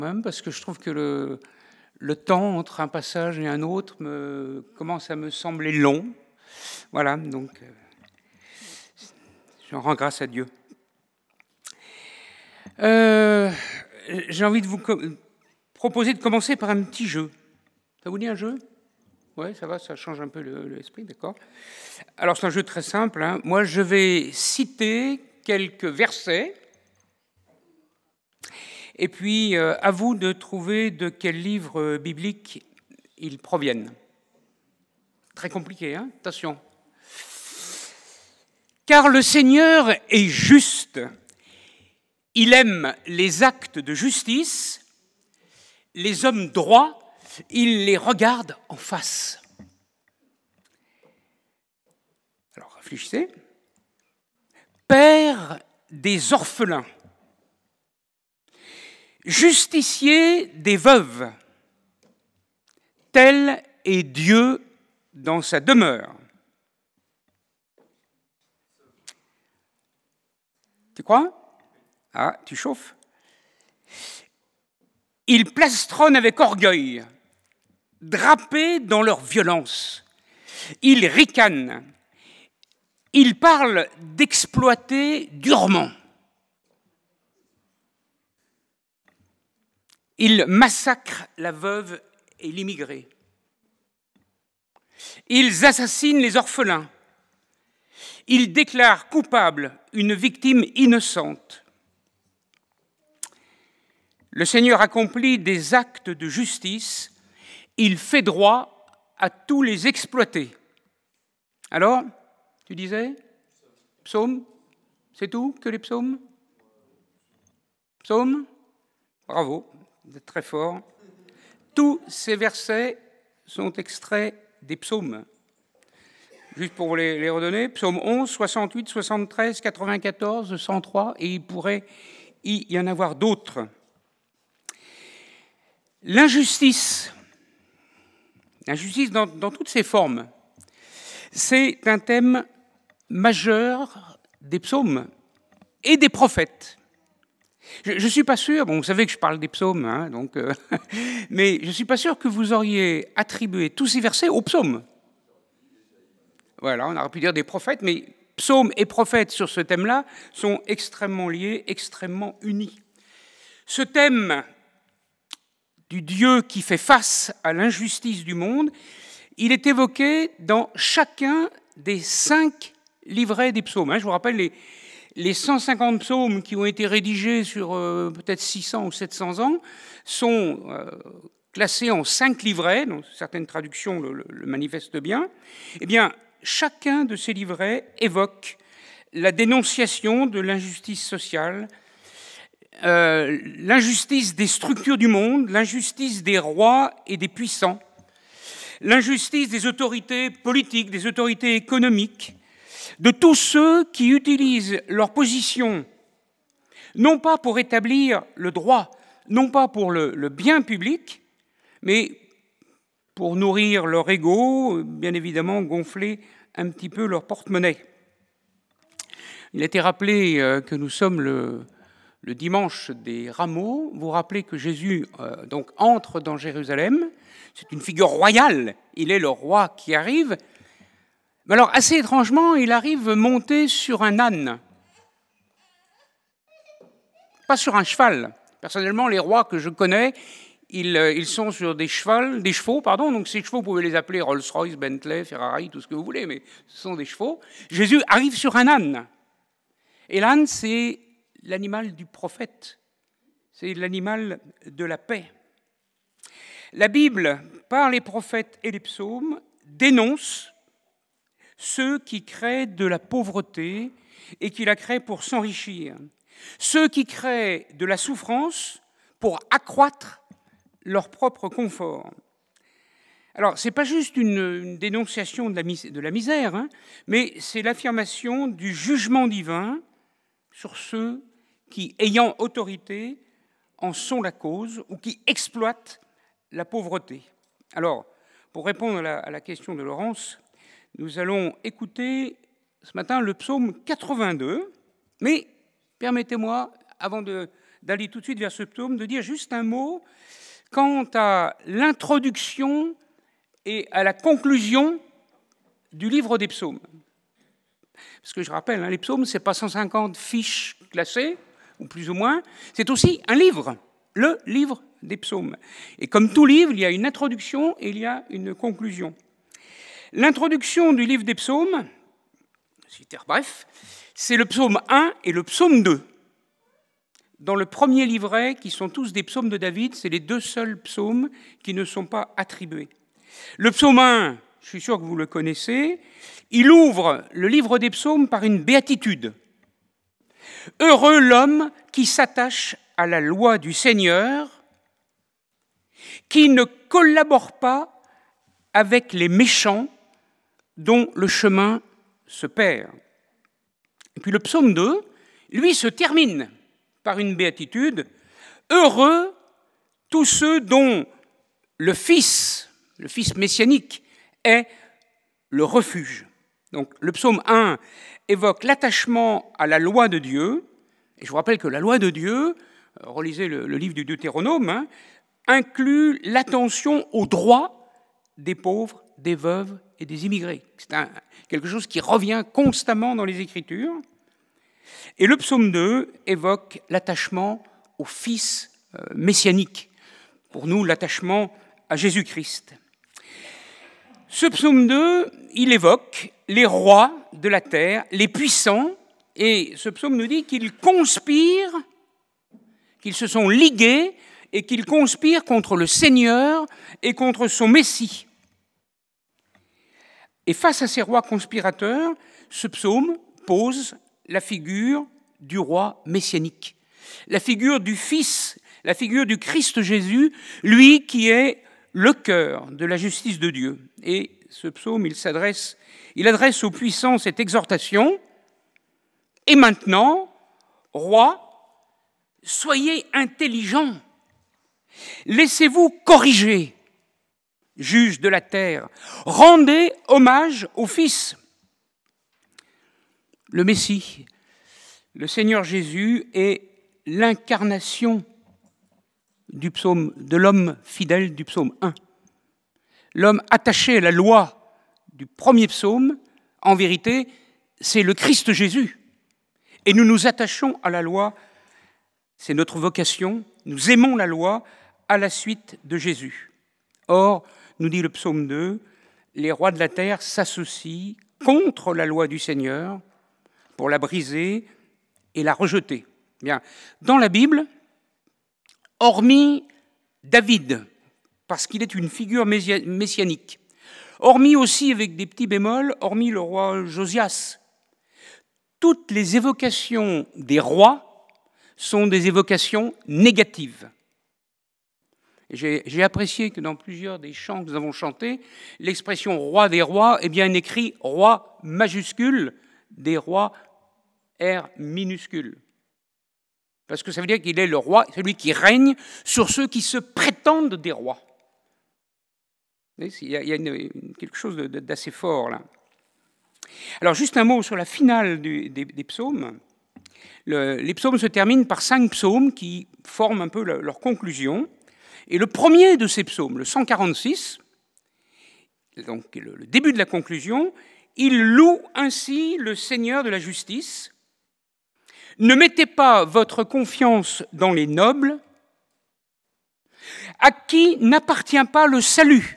même parce que je trouve que le temps entre un passage et un autre commence à me sembler long. Voilà, donc j'en rends grâce à Dieu. J'ai envie de vous proposer de commencer par un petit jeu. Ça vous dit un jeu ? Oui, ça va, ça change un peu l'esprit, d'accord. Alors c'est un jeu très simple. Hein. Moi, je vais citer quelques versets. Et puis, à vous de trouver de quel livre biblique ils proviennent. Très compliqué, hein ? Attention. Car le Seigneur est juste. Il aime les actes de justice. Les hommes droits, il les regarde en face. Alors, réfléchissez. Père des orphelins. Justicier des veuves, tel est Dieu dans sa demeure. Tu crois ? Ah, tu chauffes. Ils plastronnent avec orgueil, drapés dans leur violence. Ils ricanent. Ils parlent d'exploiter durement. Ils massacrent la veuve et l'immigré. Ils assassinent les orphelins. Ils déclarent coupable une victime innocente. Le Seigneur accomplit des actes de justice. Il fait droit à tous les exploités. Alors, tu disais ? Psaume ? C'est tout que les psaumes ? Psaume ? Bravo. Vous êtes très fort. Tous ces versets sont extraits des psaumes. Juste pour vous les redonner, psaume 11, 68, 73, 94, 103, et il pourrait y en avoir d'autres. L'injustice dans toutes ses formes, c'est un thème majeur des psaumes et des prophètes. Je ne suis pas sûr, bon, vous savez que je parle des psaumes, hein, donc, mais je ne suis pas sûr que vous auriez attribué tous ces versets aux psaumes. Voilà, on aurait pu dire des prophètes, mais psaumes et prophètes sur ce thème-là sont extrêmement liés, extrêmement unis. Ce thème du Dieu qui fait face à l'injustice du monde, il est évoqué dans chacun des 5 livrets des psaumes. Je vous rappelle les 150 psaumes qui ont été rédigés sur peut-être 600 ou 700 ans sont classés en 5 livrets, donc certaines traductions le manifestent bien. Eh bien, chacun de ces livrets évoque la dénonciation de l'injustice sociale, l'injustice des structures du monde, l'injustice des rois et des puissants, l'injustice des autorités politiques, des autorités économiques, de tous ceux qui utilisent leur position, non pas pour établir le droit, non pas pour le bien public, mais pour nourrir leur ego, bien évidemment gonfler un petit peu leur porte-monnaie. Il a été rappelé que nous sommes le dimanche des rameaux. Vous vous rappelez que Jésus donc entre dans Jérusalem. C'est une figure royale. Il est le roi qui arrive. Mais alors, assez étrangement, il arrive monté sur un âne. Pas sur un cheval. Personnellement, les rois que je connais, ils sont sur des chevaux, donc ces chevaux, vous pouvez les appeler Rolls-Royce, Bentley, Ferrari, tout ce que vous voulez, mais ce sont des chevaux. Jésus arrive sur un âne. Et l'âne, c'est l'animal du prophète. C'est l'animal de la paix. La Bible, par les prophètes et les psaumes, dénonce ceux qui créent de la pauvreté et qui la créent pour s'enrichir. Ceux qui créent de la souffrance pour accroître leur propre confort. Alors, ce n'est pas juste une dénonciation de la misère, hein, mais c'est l'affirmation du jugement divin sur ceux qui, ayant autorité, en sont la cause ou qui exploitent la pauvreté. Alors, pour répondre à la question de Laurence, nous allons écouter ce matin le psaume 82, mais permettez-moi, avant d'aller tout de suite vers ce psaume, de dire juste un mot quant à l'introduction et à la conclusion du livre des psaumes. Parce que je rappelle, les psaumes, ce n'est pas 150 fiches classées, ou plus ou moins, c'est aussi un livre, le livre des psaumes. Et comme tout livre, il y a une introduction et il y a une conclusion. L'introduction du livre des psaumes, bref, c'est le psaume 1 et le psaume 2. Dans le premier livret, qui sont tous des psaumes de David, c'est les deux seuls psaumes qui ne sont pas attribués. Le psaume 1, je suis sûr que vous le connaissez, il ouvre le livre des psaumes par une béatitude. Heureux l'homme qui s'attache à la loi du Seigneur, qui ne collabore pas avec les méchants dont le chemin se perd. Et puis le psaume 2, lui, se termine par une béatitude. Heureux tous ceux dont le Fils messianique, est le refuge. Donc le psaume 1 évoque l'attachement à la loi de Dieu. Et je vous rappelle que la loi de Dieu, relisez le livre du Deutéronome, inclut l'attention aux droits des pauvres, des veuves et des immigrés. C'est quelque chose qui revient constamment dans les Écritures. Et le psaume 2 évoque l'attachement au Fils messianique. Pour nous, l'attachement à Jésus-Christ. Ce psaume 2, il évoque les rois de la terre, les puissants, et ce psaume nous dit qu'ils conspirent, qu'ils se sont ligués et qu'ils conspirent contre le Seigneur et contre son Messie. Et face à ces rois conspirateurs, ce psaume pose la figure du roi messianique, la figure du Fils, la figure du Christ Jésus, lui qui est le cœur de la justice de Dieu. Et ce psaume, il adresse aux puissants cette exhortation. Et maintenant, rois, soyez intelligents. Laissez-vous corriger, juges de la terre. Rendez hommage au Fils. Le Messie, le Seigneur Jésus, est l'incarnation du psaume, de l'homme fidèle du psaume 1. L'homme attaché à la loi du premier psaume, en vérité, c'est le Christ Jésus. Et nous nous attachons à la loi, c'est notre vocation, nous aimons la loi à la suite de Jésus. Or, nous dit le psaume 2, les rois de la terre s'associent contre la loi du Seigneur pour la briser et la rejeter. Bien, dans la Bible, hormis David, parce qu'il est une figure messianique, hormis aussi, avec des petits bémols, hormis le roi Josias, toutes les évocations des rois sont des évocations négatives. J'ai apprécié que dans plusieurs des chants que nous avons chantés, l'expression « roi des rois » est bien écrit « roi majuscule » des rois R minuscule. Parce que ça veut dire qu'il est le roi, celui qui règne sur ceux qui se prétendent des rois. Il y a quelque chose d'assez fort là. Alors juste un mot sur la finale des psaumes. Les psaumes se terminent par 5 psaumes qui forment un peu leur conclusion. Et le premier de ces psaumes, le 146, donc le début de la conclusion, il loue ainsi le Seigneur de la justice. Ne mettez pas votre confiance dans les nobles, à qui n'appartient pas le salut.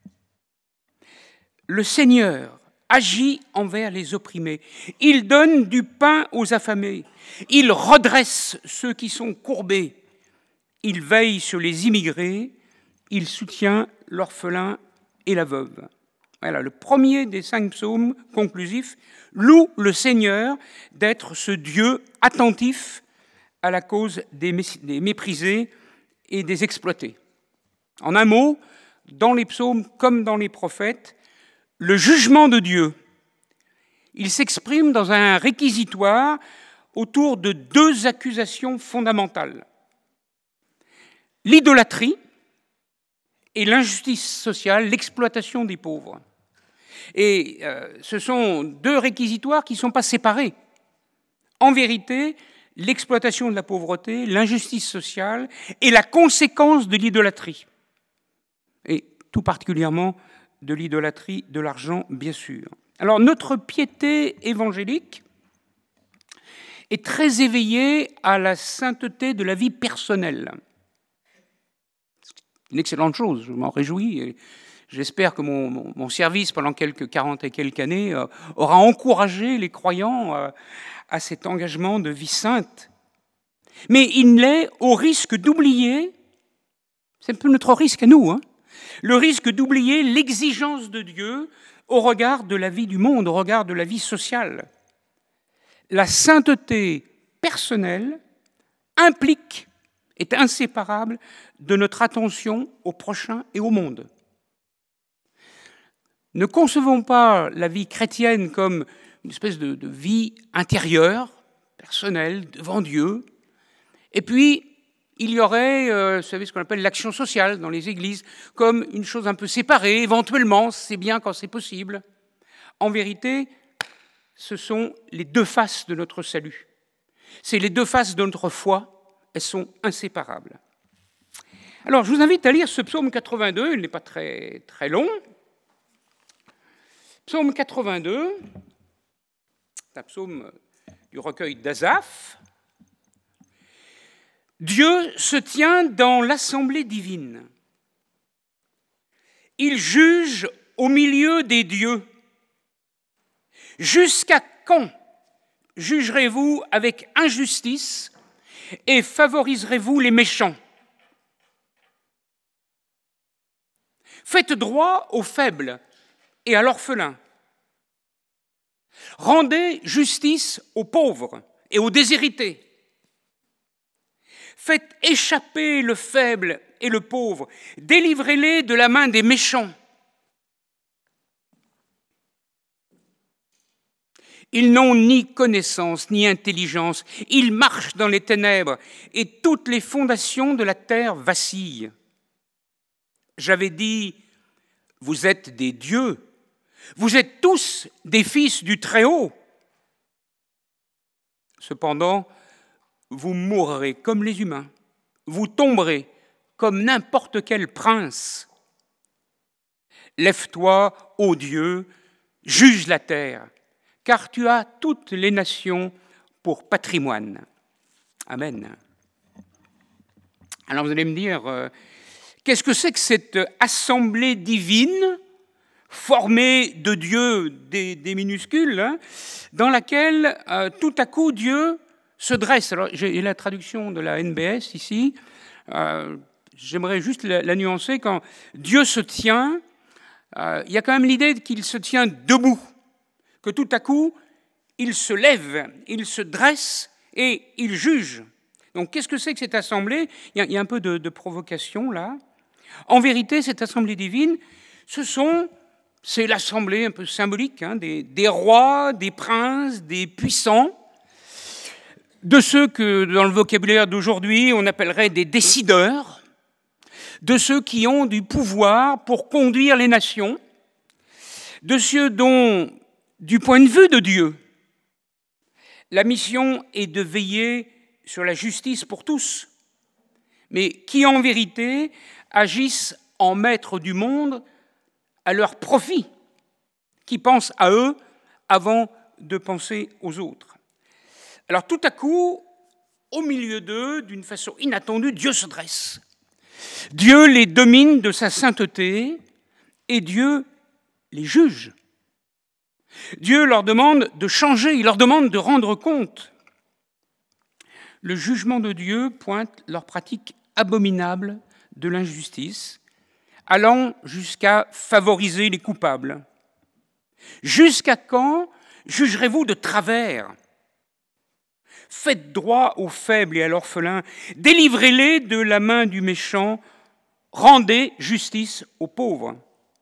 Le Seigneur agit envers les opprimés. Il donne du pain aux affamés. Il redresse ceux qui sont courbés. Il veille sur les immigrés. Il soutient l'orphelin et la veuve. Voilà, le premier des 5 psaumes conclusifs loue le Seigneur d'être ce Dieu attentif à la cause des méprisés et des exploités. En un mot, dans les psaumes comme dans les prophètes, le jugement de Dieu, il s'exprime dans un réquisitoire autour de 2 accusations fondamentales. L'idolâtrie et l'injustice sociale, l'exploitation des pauvres. Et ce sont 2 réquisitoires qui ne sont pas séparés. En vérité, l'exploitation de la pauvreté, l'injustice sociale et la conséquence de l'idolâtrie. Et tout particulièrement de l'idolâtrie de l'argent, bien sûr. Alors, notre piété évangélique est très éveillée à la sainteté de la vie personnelle. C'est une excellente chose, je m'en réjouis. Et j'espère que mon service, pendant quelques 40 et quelques années, aura encouragé les croyants à cet engagement de vie sainte. Mais il l'est au risque d'oublier, c'est un peu notre risque à nous, le risque d'oublier l'exigence de Dieu au regard de la vie du monde, au regard de la vie sociale. La sainteté personnelle implique, est inséparable de notre attention au prochain et au monde. Ne concevons pas la vie chrétienne comme une espèce de vie intérieure, personnelle, devant Dieu. Et puis, il y aurait, vous savez, ce qu'on appelle l'action sociale dans les églises, comme une chose un peu séparée, éventuellement, c'est bien quand c'est possible. En vérité, ce sont les deux faces de notre salut. C'est les deux faces de notre foi, elles sont inséparables. Alors, je vous invite à lire ce psaume 82, il n'est pas très, très long. Psaume 82, c'est un psaume du recueil d'Asaph. Dieu se tient dans l'assemblée divine. Il juge au milieu des dieux. Jusqu'à quand jugerez-vous avec injustice et favoriserez-vous les méchants? Faites droit aux faibles et à l'orphelin. Rendez justice aux pauvres et aux déshérités. Faites échapper le faible et le pauvre. Délivrez-les de la main des méchants. Ils n'ont ni connaissance ni intelligence. Ils marchent dans les ténèbres et toutes les fondations de la terre vacillent. J'avais dit, vous êtes des dieux. Vous êtes tous des fils du Très-Haut. Cependant, vous mourrez comme les humains. Vous tomberez comme n'importe quel prince. Lève-toi, ô Dieu, juge la terre, car tu as toutes les nations pour patrimoine. Amen. Alors vous allez me dire, qu'est-ce que c'est que cette assemblée divine formée de dieux, des minuscules, dans laquelle tout à coup Dieu se dresse? Alors j'ai la traduction de la NBS ici, j'aimerais juste la nuancer. Quand Dieu se tient, il y a quand même l'idée qu'il se tient debout, que tout à coup il se lève, il se dresse et il juge. Donc qu'est-ce que c'est que cette assemblée? Il y a un peu de provocation là. En vérité, cette assemblée divine, c'est l'assemblée un peu symbolique des rois, des princes, des puissants, de ceux que, dans le vocabulaire d'aujourd'hui, on appellerait des décideurs, de ceux qui ont du pouvoir pour conduire les nations, de ceux dont, du point de vue de Dieu, la mission est de veiller sur la justice pour tous, mais qui en vérité agissent en maîtres du monde à leur profit, qui pensent à eux avant de penser aux autres. Alors tout à coup, au milieu d'eux, d'une façon inattendue, Dieu se dresse. Dieu les domine de sa sainteté et Dieu les juge. Dieu leur demande de changer, il leur demande de rendre compte. Le jugement de Dieu pointe leur pratique abominable de l'injustice, allant jusqu'à favoriser les coupables. Jusqu'à quand jugerez-vous de travers? Faites droit aux faibles et à l'orphelin, délivrez-les de la main du méchant, rendez justice aux pauvres.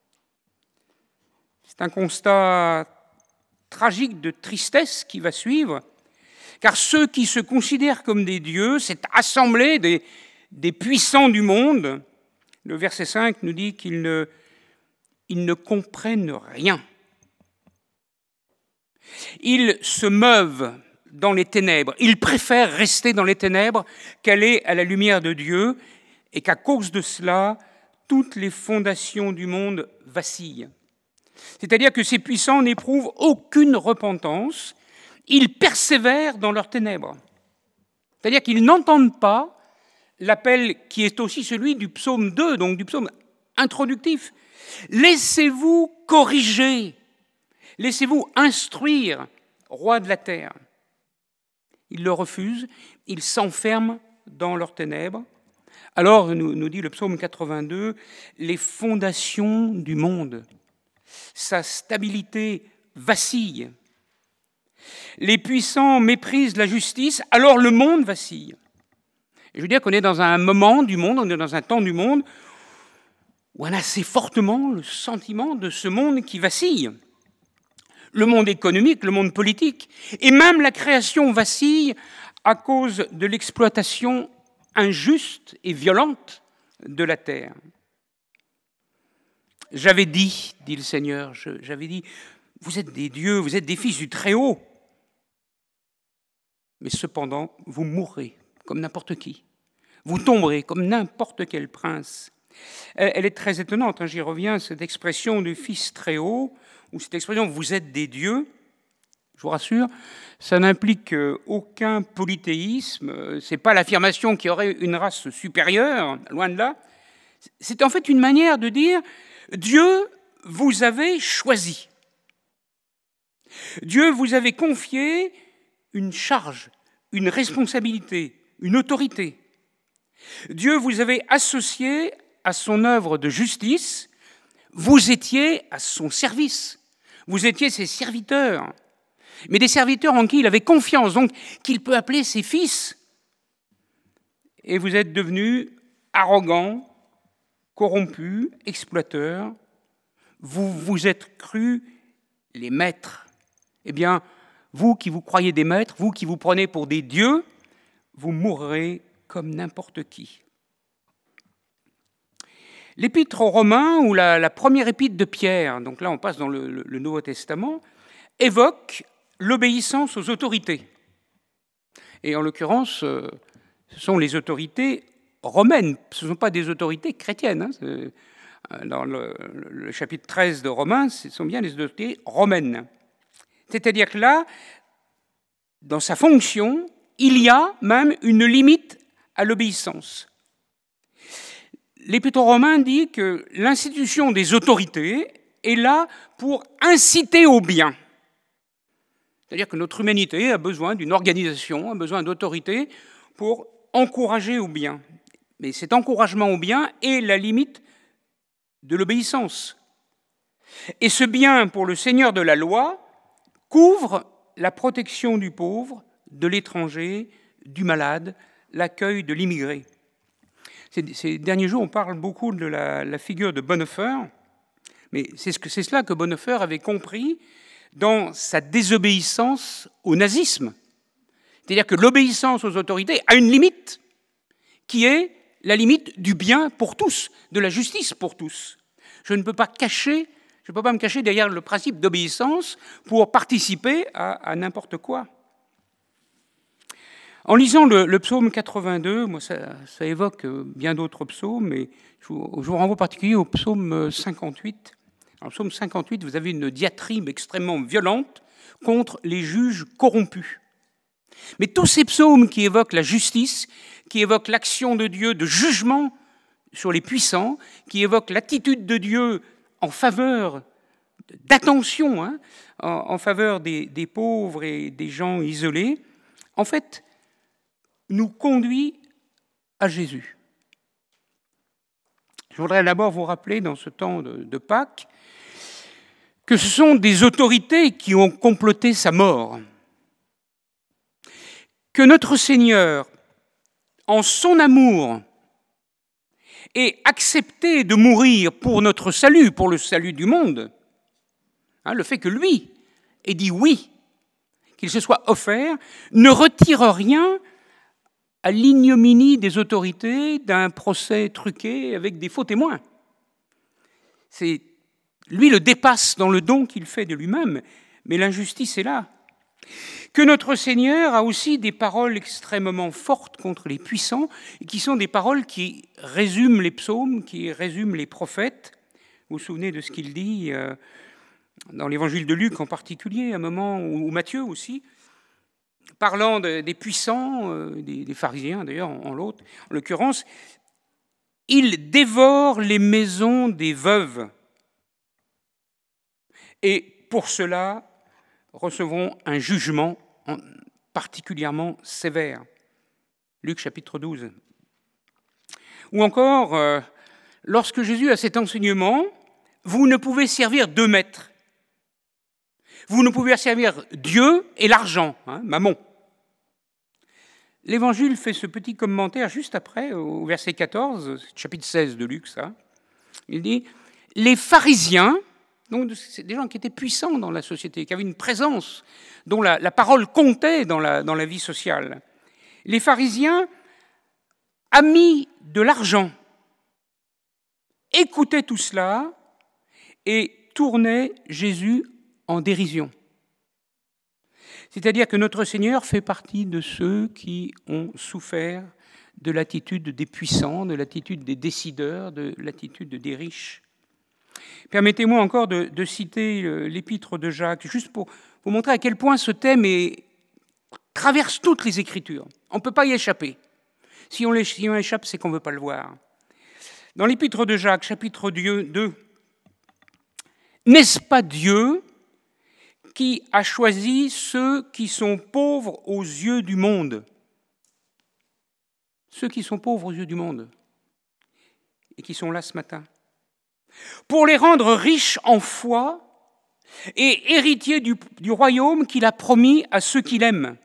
C'est un constat tragique de tristesse qui va suivre, car ceux qui se considèrent comme des dieux, cette assemblée des puissants du monde, le verset 5 nous dit qu'ils ne comprennent rien. Ils se meuvent dans les ténèbres. Il préfère rester dans les ténèbres qu'aller à la lumière de Dieu, et qu'à cause de cela, toutes les fondations du monde vacillent. C'est-à-dire que ces puissants n'éprouvent aucune repentance, ils persévèrent dans leurs ténèbres. C'est-à-dire qu'ils n'entendent pas l'appel qui est aussi celui du psaume 2, donc du psaume introductif. Laissez-vous corriger, laissez-vous instruire, roi de la terre. Ils le refusent, ils s'enferment dans leurs ténèbres. Alors, nous dit le psaume 82, les fondations du monde, sa stabilité vacille. Les puissants méprisent la justice, alors le monde vacille. Et je veux dire qu'on est dans un moment du monde, on est dans un temps du monde où on a assez fortement le sentiment de ce monde qui vacille. Le monde économique, le monde politique, et même la création vacille à cause de l'exploitation injuste et violente de la terre. J'avais dit le Seigneur, j'avais dit, vous êtes des dieux, vous êtes des fils du Très-Haut, mais cependant, vous mourrez comme n'importe qui. Vous tomberez comme n'importe quel prince. Elle est très étonnante, j'y reviens, cette expression du Fils Très-Haut, ou cette expression « vous êtes des dieux », je vous rassure, ça n'implique aucun polythéisme, ce n'est pas l'affirmation qu'il y aurait une race supérieure, loin de là. C'est en fait une manière de dire « Dieu, vous avez choisi ». Dieu vous avait confié une charge, une responsabilité, une autorité. Dieu vous avait associé à son œuvre de justice, vous étiez à son service, vous étiez ses serviteurs, mais des serviteurs en qui il avait confiance, donc qu'il peut appeler ses fils. Et vous êtes devenus arrogants, corrompus, exploiteurs, vous vous êtes crus les maîtres. Eh bien, vous qui vous croyez des maîtres, vous qui vous prenez pour des dieux, vous mourrez comme n'importe qui. L'épître aux Romains, ou la première épître de Pierre, donc là on passe dans le Nouveau Testament, évoque l'obéissance aux autorités. Et en l'occurrence, ce sont les autorités romaines, ce ne sont pas des autorités chrétiennes. Dans le chapitre 13 de Romains, ce sont bien les autorités romaines. C'est-à-dire que là, dans sa fonction, il y a même une limite à l'obéissance. L'Épître aux Romains dit que l'institution des autorités est là pour inciter au bien. C'est-à-dire que notre humanité a besoin d'une organisation, a besoin d'autorité pour encourager au bien. Mais cet encouragement au bien est la limite de l'obéissance. Et ce bien pour le Seigneur de la loi couvre la protection du pauvre, de l'étranger, du malade, l'accueil de l'immigré. Ces derniers jours, on parle beaucoup de la figure de Bonhoeffer, mais c'est cela que Bonhoeffer avait compris dans sa désobéissance au nazisme. C'est-à-dire que l'obéissance aux autorités a une limite, qui est la limite du bien pour tous, de la justice pour tous. Je ne peux pas me cacher derrière le principe d'obéissance pour participer à n'importe quoi. En lisant le psaume 82, moi ça évoque bien d'autres psaumes, mais je vous renvoie en particulier au psaume 58. Dans le psaume 58, vous avez une diatribe extrêmement violente contre les juges corrompus. Mais tous ces psaumes qui évoquent la justice, qui évoquent l'action de Dieu de jugement sur les puissants, qui évoquent l'attitude de Dieu en faveur d'attention, en faveur des pauvres et des gens isolés, en fait, nous conduit à Jésus. Je voudrais d'abord vous rappeler, dans ce temps de Pâques, que ce sont des autorités qui ont comploté sa mort. Que notre Seigneur, en son amour, ait accepté de mourir pour notre salut, pour le salut du monde. Le fait que lui ait dit oui, qu'il se soit offert, ne retire rien à l'ignominie des autorités d'un procès truqué avec des faux témoins. Lui le dépasse dans le don qu'il fait de lui-même, mais l'injustice est là. Que notre Seigneur a aussi des paroles extrêmement fortes contre les puissants, qui sont des paroles qui résument les psaumes, qui résument les prophètes. Vous vous souvenez de ce qu'il dit dans l'évangile de Luc en particulier, à un moment, ou Matthieu aussi, parlant des puissants, des pharisiens d'ailleurs en l'occurrence, ils dévorent les maisons des veuves et pour cela recevront un jugement particulièrement sévère. Luc chapitre 12. Ou encore, lorsque Jésus a cet enseignement, vous ne pouvez servir deux maîtres. Vous ne pouvez servir Dieu et l'argent, mammon. L'Évangile fait ce petit commentaire juste après, au verset 14, chapitre 16 de Luc, ça. Il dit « Les pharisiens », donc c'est des gens qui étaient puissants dans la société, qui avaient une présence, dont la parole comptait dans la vie sociale. Les pharisiens, amis de l'argent, écoutaient tout cela et tournaient Jésus en dérision. C'est-à-dire que notre Seigneur fait partie de ceux qui ont souffert de l'attitude des puissants, de l'attitude des décideurs, de l'attitude des riches. Permettez-moi encore de citer l'épître de Jacques, juste pour vous montrer à quel point ce thème traverse toutes les Écritures. On ne peut pas y échapper. Si on échappe, c'est qu'on ne veut pas le voir. Dans l'épître de Jacques, chapitre 2, « N'est-ce pas Dieu qui a choisi ceux qui sont pauvres aux yeux du monde ?» Ceux qui sont pauvres aux yeux du monde et qui sont là ce matin. Pour les rendre riches en foi et héritiers du royaume qu'il a promis à ceux qu'il aime.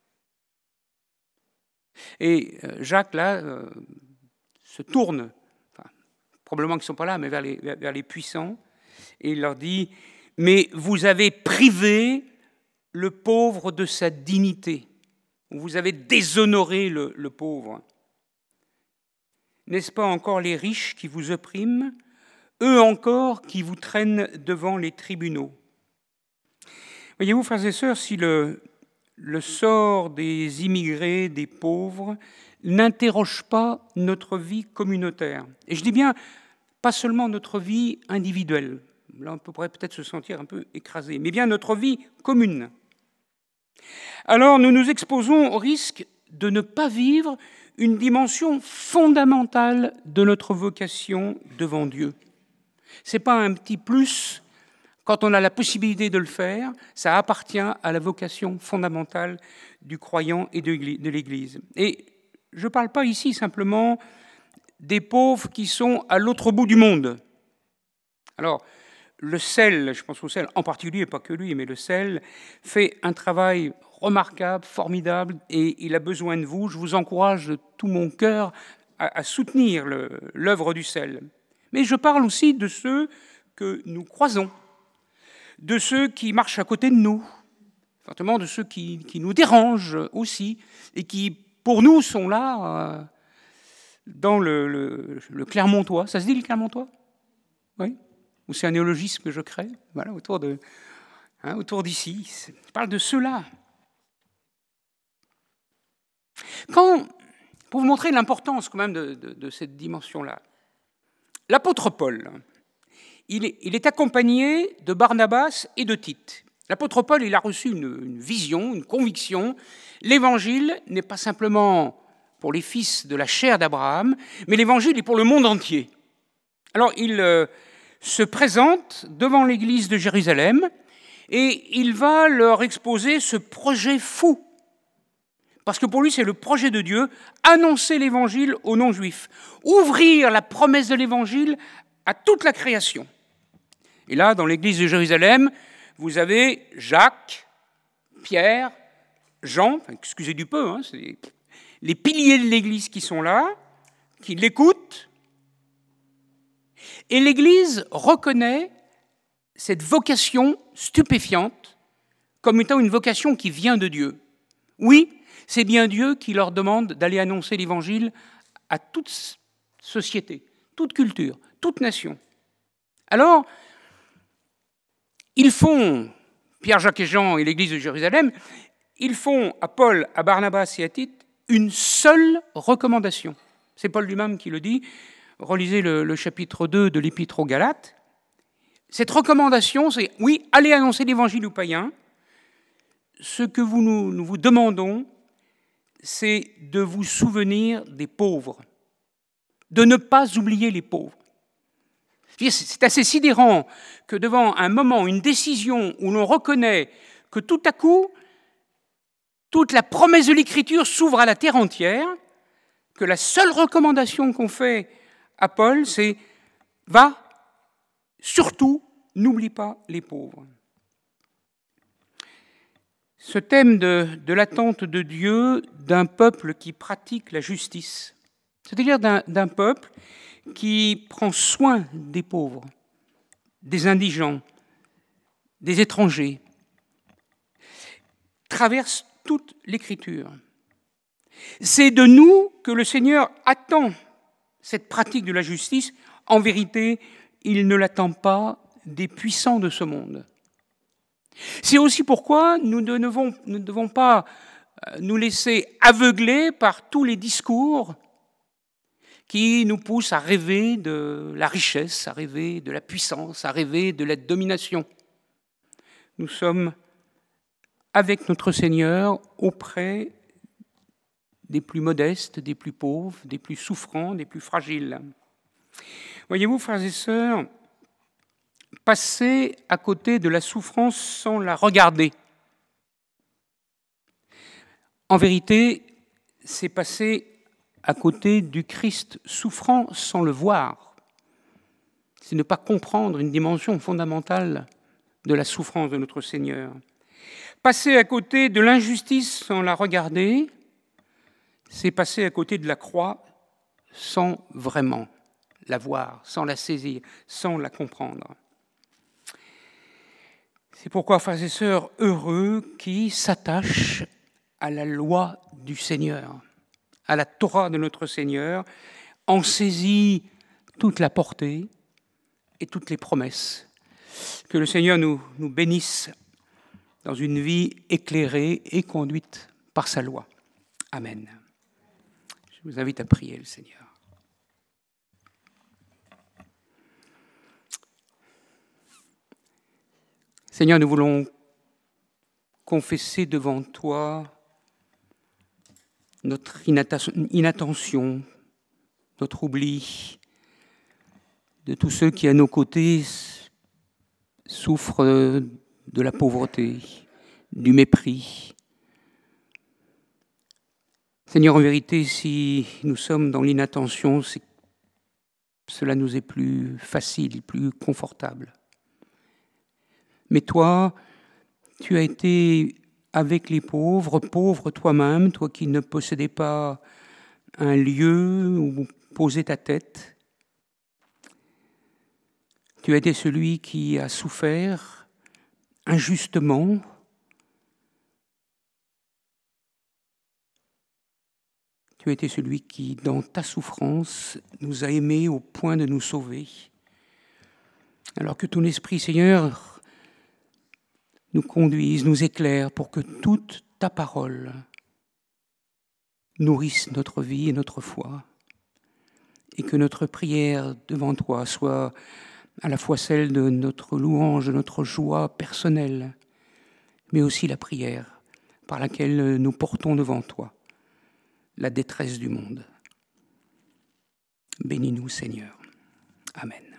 Et Jacques, là, se tourne, probablement qu'ils ne sont pas là, mais vers les puissants, et il leur dit « Mais vous avez privé le pauvre de sa dignité, vous avez déshonoré le pauvre. N'est-ce pas encore les riches qui vous oppriment, eux encore qui vous traînent devant les tribunaux ?» Voyez-vous, frères et sœurs, si le sort des immigrés, des pauvres, n'interroge pas notre vie communautaire, et je dis bien pas seulement notre vie individuelle, là on pourrait peut-être se sentir un peu écrasé, mais bien notre vie commune, alors nous nous exposons au risque de ne pas vivre une dimension fondamentale de notre vocation devant Dieu. Ce n'est pas un petit plus quand on a la possibilité de le faire, ça appartient à la vocation fondamentale du croyant et de l'Église. Et je ne parle pas ici simplement des pauvres qui sont à l'autre bout du monde. Alors, le CEL, je pense au CEL en particulier, pas que lui, mais le CEL fait un travail remarquable, formidable, et il a besoin de vous. Je vous encourage de tout mon cœur à soutenir l'œuvre du CEL. Mais je parle aussi de ceux que nous croisons, de ceux qui marchent à côté de nous, fortement de ceux qui nous dérangent aussi, et qui, pour nous, sont là dans le Clermontois. Ça se dit le Clermontois ? Oui ? Ou c'est un néologisme que je crée, voilà, autour d'ici. Je parle de ceux-là. Pour vous montrer l'importance quand même de cette dimension-là, l'apôtre Paul, il est accompagné de Barnabas et de Tite. L'apôtre Paul, il a reçu une vision, une conviction. L'évangile n'est pas simplement pour les fils de la chair d'Abraham, mais l'évangile est pour le monde entier. Alors, il se présente devant l'église de Jérusalem et il va leur exposer ce projet fou. Parce que pour lui, c'est le projet de Dieu, annoncer l'évangile aux non-juifs, ouvrir la promesse de l'évangile à toute la création. Et là, dans l'église de Jérusalem, vous avez Jacques, Pierre, Jean, excusez du peu, c'est les piliers de l'église qui sont là, qui l'écoutent. Et l'église reconnaît cette vocation stupéfiante comme étant une vocation qui vient de Dieu. Oui, c'est bien Dieu qui leur demande d'aller annoncer l'évangile à toute société, toute culture, toute nation. Alors, ils font Pierre, Jacques et Jean et l'Église de Jérusalem, ils font à Paul, à Barnabas et à Tite une seule recommandation. C'est Paul lui-même qui le dit. Relisez le chapitre 2 de l'Épître aux Galates. Cette recommandation, c'est, oui, allez annoncer l'Évangile aux païens. Ce que nous vous demandons, c'est de vous souvenir des pauvres, de ne pas oublier les pauvres. C'est assez sidérant que devant un moment, une décision où l'on reconnaît que tout à coup, toute la promesse de l'Écriture s'ouvre à la terre entière, que la seule recommandation qu'on fait à Paul, c'est « va, surtout, n'oublie pas les pauvres ». Ce thème de l'attente de Dieu d'un peuple qui pratique la justice, c'est-à-dire d'un peuple qui prend soin des pauvres, des indigents, des étrangers, traverse toute l'Écriture. C'est de nous que le Seigneur attend cette pratique de la justice. En vérité, il ne l'attend pas des puissants de ce monde. C'est aussi pourquoi nous ne devons pas nous laisser aveugler par tous les discours qui nous poussent à rêver de la richesse, à rêver de la puissance, à rêver de la domination. Nous sommes avec notre Seigneur auprès des plus modestes, des plus pauvres, des plus souffrants, des plus fragiles. Voyez-vous, frères et sœurs, passer à côté de la souffrance sans la regarder. En vérité, c'est passer à côté du Christ souffrant sans le voir. C'est ne pas comprendre une dimension fondamentale de la souffrance de notre Seigneur. Passer à côté de l'injustice sans la regarder, c'est passer à côté de la croix sans vraiment la voir, sans la saisir, sans la comprendre. C'est pourquoi, frères et sœurs, heureux qui s'attachent à la loi du Seigneur, à la Torah de notre Seigneur, en saisit toute la portée et toutes les promesses. Que le Seigneur nous bénisse dans une vie éclairée et conduite par sa loi. Amen. Je vous invite à prier le Seigneur. Seigneur, nous voulons confesser devant toi notre inattention, notre oubli de tous ceux qui, à nos côtés, souffrent de la pauvreté, du mépris. Seigneur, en vérité, si nous sommes dans l'inattention, c'est que cela nous est plus facile, plus confortable. Mais toi, tu as été avec les pauvres, pauvre toi-même, toi qui ne possédais pas un lieu où poser ta tête. Tu as été celui qui a souffert injustement. Tu as été celui qui, dans ta souffrance, nous a aimés au point de nous sauver. Alors que ton Esprit, Seigneur, nous conduise, nous éclaire pour que toute ta parole nourrisse notre vie et notre foi, et que notre prière devant toi soit à la fois celle de notre louange, de notre joie personnelle, mais aussi la prière par laquelle nous portons devant toi la détresse du monde. Bénis-nous, Seigneur. Amen.